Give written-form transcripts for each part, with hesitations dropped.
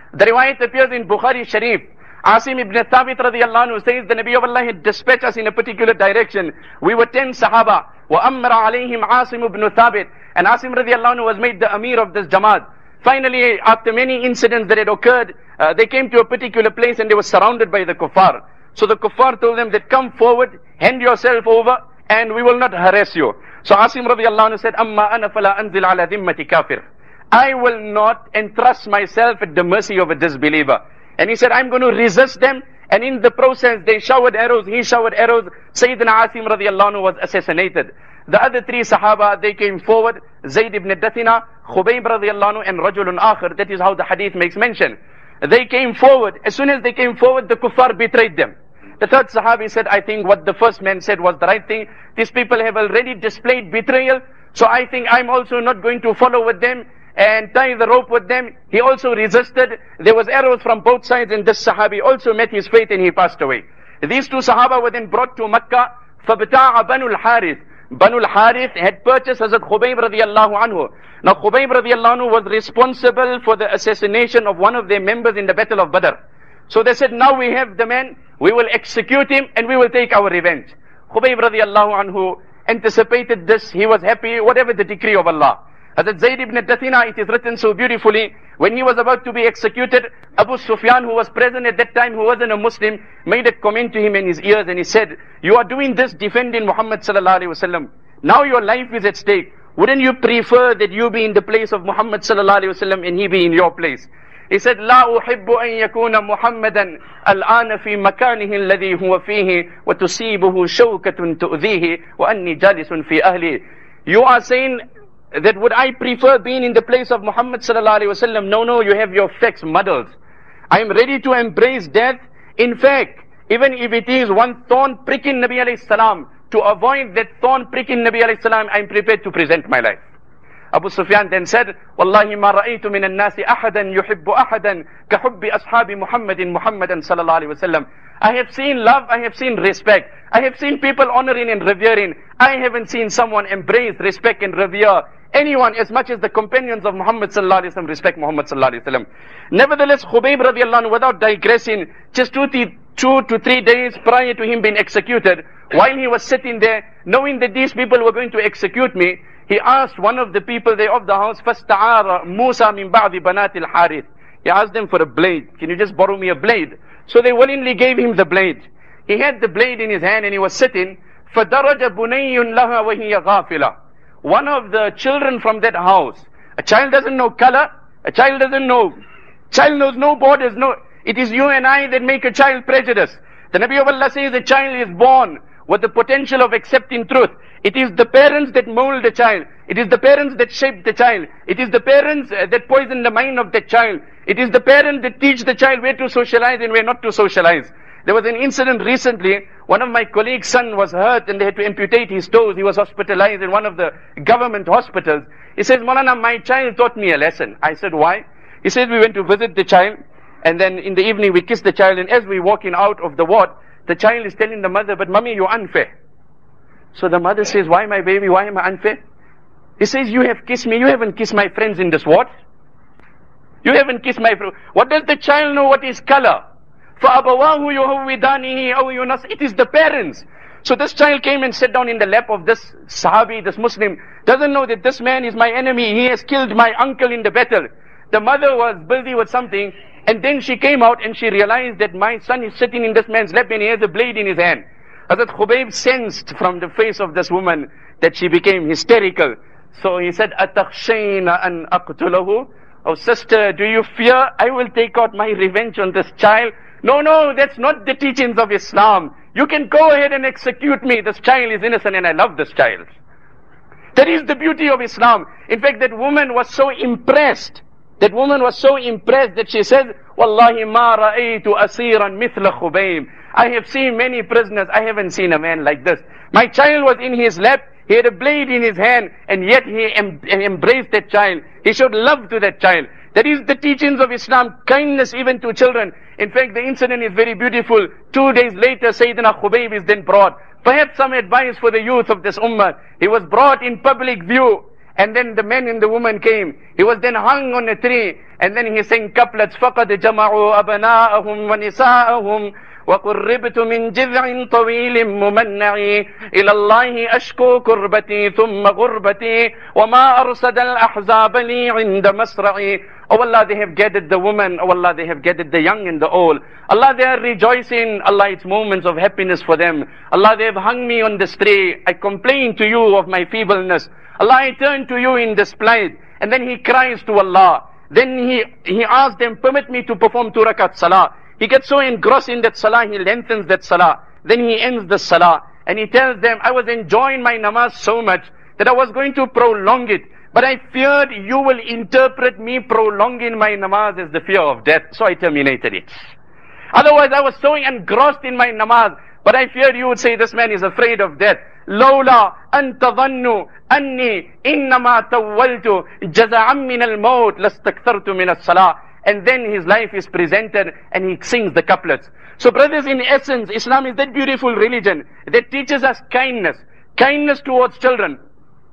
The riwayat appears in Bukhari Sharif. Asim ibn Thabit radiallahu anhu says, the Nabi of Allah had dispatched us in a particular direction. We were 10 Sahaba. وَأَمَّرَ عَلَيْهِمْ Asim ibn Thabit. And Asim radiallahu anhu was made the Amir of this Jamaat. Finally, after many incidents that had occurred, they came to a particular place and they were surrounded by the kuffar. So the kuffar told them that come forward, hand yourself over, and we will not harass you. So Asim radiallahu anhu said, أَمَّا أَنَا فَلَا أَنزِلْ عَلَى ذِمَّةِ كَافِرٍ. I will not entrust myself at the mercy of a disbeliever. And he said, I'm going to resist them. And in the process, they showered arrows, he showered arrows. Sayyidina Asim radiallahu anhu was assassinated. The other 3 Sahaba, they came forward. Zayd ibn Dathina, Khubayb radiallahu anhu, and Rajulun Akhir. That is how the hadith makes mention. They came forward. As soon as they came forward, the kuffar betrayed them. The 3rd Sahabi said, I think what the first man said was the right thing. These people have already displayed betrayal. So I think I'm also not going to follow with them and tie the rope with them. He also resisted. There was arrows from both sides, and this Sahabi also met his fate and he passed away. These 2 Sahaba were then brought to Makkah. فَبْتَاعَ بَنُوا الْحَارِثِ. Banu al-Harith had purchased Hazrat Khubayb radiallahu anhu. Now Khubayb radiallahu anhu was responsible for the assassination of one of their members in the Battle of Badr. So they said, now we have the man, we will execute him and we will take our revenge. Khubayb radiallahu anhu anticipated this. He was happy, whatever the decree of Allah. Hazrat Zayd ibn Dathina, it is written so beautifully, when he was about to be executed, Abu Sufyan, who was present at that time, who wasn't a Muslim, made a comment to him in his ears and he said, you are doing this defending Muhammad sallallahu alaihi wasallam. Now your life is at stake. Wouldn't you prefer that you be in the place of Muhammad sallallahu alaihi wasallam and he be in your place? He said, لا أحب أن يكون محمدا الآن في مكانه الذي هو فيه وتصيبه شوكة تؤذيه وأني جالس في أهلي. You are saying that would I prefer being in the place of Muhammad sallallahu alaihi wasallam? No, you have your facts muddled. I am ready to embrace death. In fact, even if it is one thorn pricking Nabi alayhi salam, to avoid that thorn pricking Nabi alayhi salam, I am prepared to present my life. Abu Sufyan then said, Wallahi ma ra'aytu min al-nasi ahadan yuhibbu ahadan ka hubbi ashabi Muhammadin sallallahu alaihi wasallam. I have seen love, I have seen respect. I have seen people honoring and revering. I haven't seen someone embrace, respect and revere anyone as much as the companions of Muhammad sallallahu alaihi wasallam respect Muhammad sallallahu alaihi wasallam. Nevertheless, Khubayb radiallahu anhu, without digressing, just 2 to 3 days prior to him being executed, while he was sitting there, knowing that these people were going to execute me, he asked one of the people there of the house, فَاسْتَعَارَ مُوسَى مِنْ بَعْضِ بَنَاتِ الْحَارِثِ. He asked them for a blade. Can you just borrow me a blade? So they willingly gave him the blade. He had the blade in his hand and he was sitting. فَدَرَجَ بُنَيٌّ لَهَا وَهِيَ غَافِلَةٌ. One of the children from that house, a child doesn't know color, a child doesn't know, child knows no borders, no. It is you and I that make a child prejudiced. The Nabi of Allah says the child is born with the potential of accepting truth. It is the parents that mold the child. It is the parents that shape the child. It is the parents that poison the mind of the child. It is the parents that teach the child where to socialize and where not to socialize. There was an incident recently. One of my colleagues' son was hurt and they had to amputate his toes. He was hospitalized in one of the government hospitals. He says, Maulana, my child taught me a lesson. I said, why? He said, we went to visit the child and then in the evening we kissed the child, and as we walking out of the ward, the child is telling the mother, but mommy, you're unfair. So the mother says, why my baby, why am I unfair? He says, you have kissed me, you haven't kissed my friends in this ward. You haven't kissed my friends. What does the child know what is color? فَأَبَوَاهُ يُهَوِّدَانِهِ أَوْ يُنَصِرْ. It is the parents. So this child came and sat down in the lap of this Sahabi, this Muslim, doesn't know that this man is my enemy, he has killed my uncle in the battle. The mother was busy with something, and then she came out and she realized that my son is sitting in this man's lap and he has a blade in his hand. Hazrat Khubayb sensed from the face of this woman that she became hysterical. So he said, أَتَخْشَيْنَ أَنْ أَقْتُلَهُ. Oh sister, do you fear I will take out my revenge on this child? No, that's not the teachings of Islam. You can go ahead and execute me. This child is innocent and I love this child. That is the beauty of Islam. In fact, that woman was so impressed. That she said, Wallahi ma ra'aytu asiran mithla Khubayb. I have seen many prisoners. I haven't seen a man like this. My child was in his lap. He had a blade in his hand, and yet he embraced that child. He showed love to that child. That is the teachings of Islam, kindness even to children. In fact, the incident is very beautiful. 2 days later, Sayyidina Khubayb is then brought. Perhaps some advice for the youth of this ummah. He was brought in public view, And then the men and the woman came. He was then hung on a tree. And then he sang couplets, فَقَدْ جَمَعُوا أَبْنَاءَهُمْ وَنِسَاءَهُمْ وَقُرِّبْتُ مِنْ جِذْعٍ طَوِيلٍ مُمَنَّعٍ إِلَى اللَّهِ أَشْكُو كُرْبَتِي ثُمَّ غُرْبَتِي وَمَا أَرْسَدَ الْأَحْزَابَ لِي عِنْدَ مَسْرَعِي. Oh Allah, they have gathered the woman. Oh Allah, they have gathered the young and the old. Allah, they are rejoicing. Allah, it's moments of happiness for them. Allah, they have hung me on this tree. I complain to you of my feebleness. Allah, I turn to you in this plight. And then he cries to Allah. Then he asks them, permit me to perform 2 rakat salah. He gets so engrossed in that salah, he lengthens that salah. Then he ends the salah. And he tells them, I was enjoying my namaz so much that I was going to prolong it. But I feared you will interpret me prolonging my namaz as the fear of death. So I terminated it. Otherwise I was so engrossed in my namaz. But I feared you would say, this man is afraid of death. لولا أن تظنوا أني إنما تولت جزعا من الموت لاستكثرت من الصلاة. And then his life is presented and he sings the couplets. So brothers, in essence, Islam is that beautiful religion that teaches us kindness. Kindness towards children.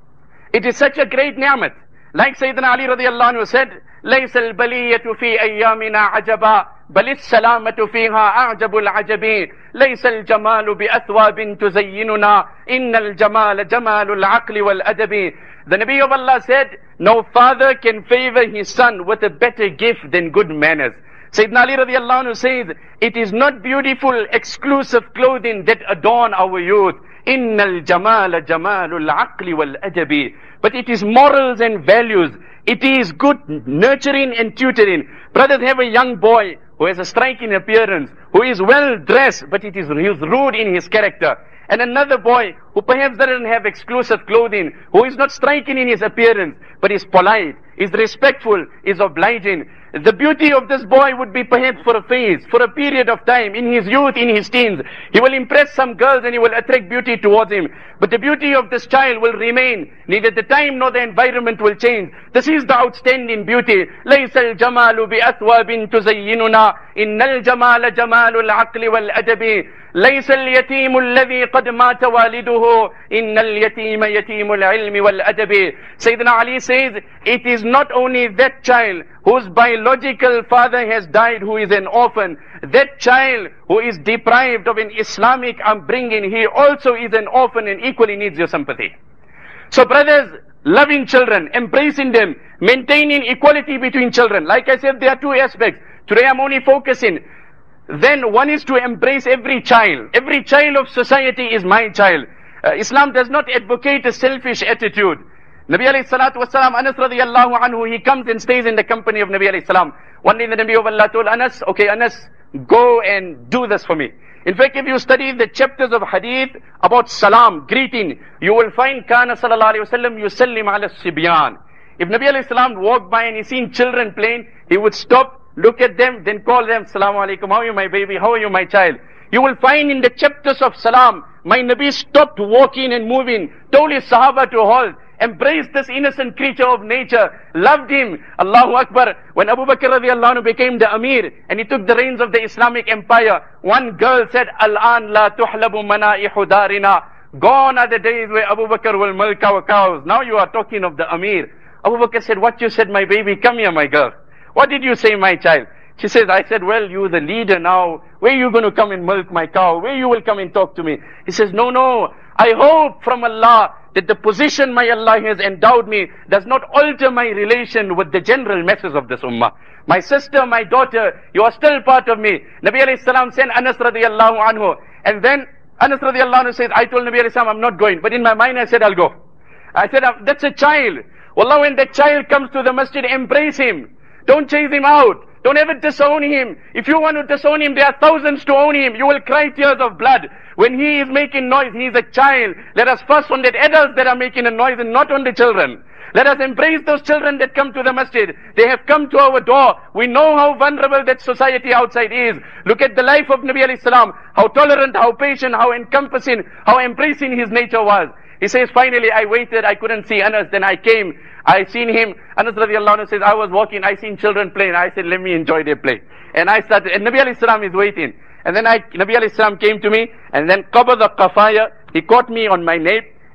It is such a great ni'mat. Like Sayyidina Ali radiallahu anhu said, لَيْسَ الْبَلِيَّةُ فِي أَيَّامِنَا عَجَبًا بل السلامة فيها أعجب العجب ليس الجمال بأثواب تزيننا إن الجمال جمال العقل والأدب. The Nabi of Allah said, no father can favor his son with a better gift than good manners. Sayyidina Ali radiallahu anhu says, it is not beautiful exclusive clothing that adorn our youth. إن الجمال جمال العقل والأدب. But it is morals and values. It is good nurturing and tutoring. Brothers, have a young boy who has a striking appearance, who is well dressed, but he is rude in his character. And another boy who perhaps doesn't have exclusive clothing, who is not striking in his appearance, but is polite, is respectful, is obliging. The beauty of this boy would be perhaps for a phase, for a period of time, in his youth, in his teens. He will impress some girls and he will attract beauty towards him. But the beauty of this child will remain. Neither the time nor the environment will change. This is the outstanding beauty. لَيْسَ الْجَمَالُ بِأَثْوَابٍ تُزَيِّنُنَا إِنَّ الْجَمَالَ جَمَالُ الْعَقْلِ وَالْأَدَبِ لَيْسَ الْيَتِيمُ الَّذِي قَدْ مَاتَ وَالِدُهُ إِنَّ الْيَتِيمَ يَتِيمُ الْعِلْمِ وَالْأَدَبِ. Sayyidina Ali says, it is not only that child whose biological father has died, who is an orphan. That child who is deprived of an Islamic upbringing, he also is an orphan and equally needs your sympathy. So brothers, loving children, embracing them, maintaining equality between children. Like I said, there are 2 aspects. Today I'm only focusing. Then one is to embrace every child. Every child of society is my child. Islam does not advocate a selfish attitude. Nabi alayhi salatu wasalam, Anas radiallahu anhu, he comes and stays in the company of Nabi alayhi salam. One day the Nabi of Allah told Anas, okay Anas, go and do this for me. In fact, if you study the chapters of hadith about salam, greeting, you will find Kana sallallahu alayhi wasallam yusallim ala sibyan. If Nabi alayhi salam walked by and he seen children playing, he would stop, look at them, then call them, Assalamu alaikum, how are you my baby, how are you my child? You will find in the chapters of salam, my Nabi stopped walking and moving, told his Sahaba to halt, embraced this innocent creature of nature, loved him. Allahu Akbar. When Abu Bakr radiallahu anhu became the Amir and he took the reins of the Islamic empire, one girl said, Al-an la tuhlabu mana'ihu darina. Gone are the days where Abu Bakr will milk our cows. Now you are talking of the Amir. Abu Bakr said, what you said, my baby? Come here, my girl. What did you say, my child? She says, I said, well, you're the leader now. Where are you going to come and milk my cow? Where you will come and talk to me? He says, no. I hope from Allah that the position my Allah has endowed me does not alter my relation with the general masses of this ummah. My sister, my daughter, you are still part of me. Nabi alayhi salam sent Anas radiallahu anhu. And then Anas radiallahu anhu says, I told Nabi alayhi salam, I'm not going. But in my mind I said, I'll go. I said, that's a child. Wallah, when that child comes to the masjid, embrace him. Don't chase him out. Don't ever disown him. If you want to disown him, there are thousands to own him. You will cry tears of blood. When he is making noise, he is a child. Let us fuss on the adults that are making a noise and not on the children. Let us embrace those children that come to the masjid. They have come to our door. We know how vulnerable that society outside is. Look at the life of Nabi alayhi salam. How tolerant, how patient, how encompassing, how embracing his nature was. He says, finally I waited, I couldn't see Anas, then I came, I seen him. Anas radiallahu anhu says, I was walking, I seen children playing, I said, let me enjoy their play. And I started, and Nabi alayhi salam is waiting. And then Nabi alayhi salam came to me, and then qabada qafaya, he caught me on my nape,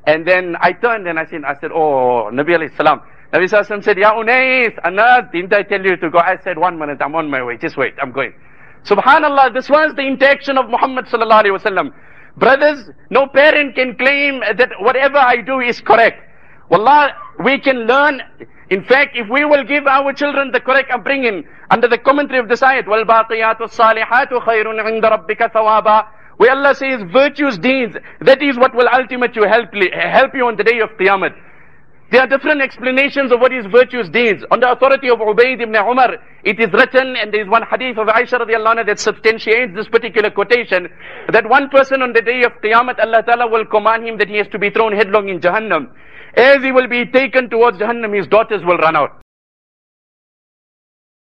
And then I turned and I said, oh, Nabi alayhi salam. Nabi sallallahu alayhi wa sallam said, Ya Unais, Anas, didn't I tell you to go? I said, 1 minute, I'm on my way. Just wait, I'm going. Subhanallah, this was the interaction of Muhammad sallallahu alayhi wa sallam. Brothers, no parent can claim that whatever I do is correct. Wallah, we can learn. In fact, if we will give our children the correct upbringing, under the commentary of this ayat, وَالْبَاقِيَاتُ الصَّالِحَاتُ خَيْرٌ عِنْدَ رَبِّكَ ثَوَابًا, where Allah says virtuous deeds, that is what will ultimately help you on the day of Qiyamah. There are different explanations of what is virtuous deeds. On the authority of Ubayd ibn Umar, it is written, and there is one hadith of Aisha radiallahu anha that substantiates this particular quotation, that one person on the day of Qiyamah, Allah Ta'ala will command him that he has to be thrown headlong in Jahannam. As he will be taken towards Jahannam, his daughters will run out.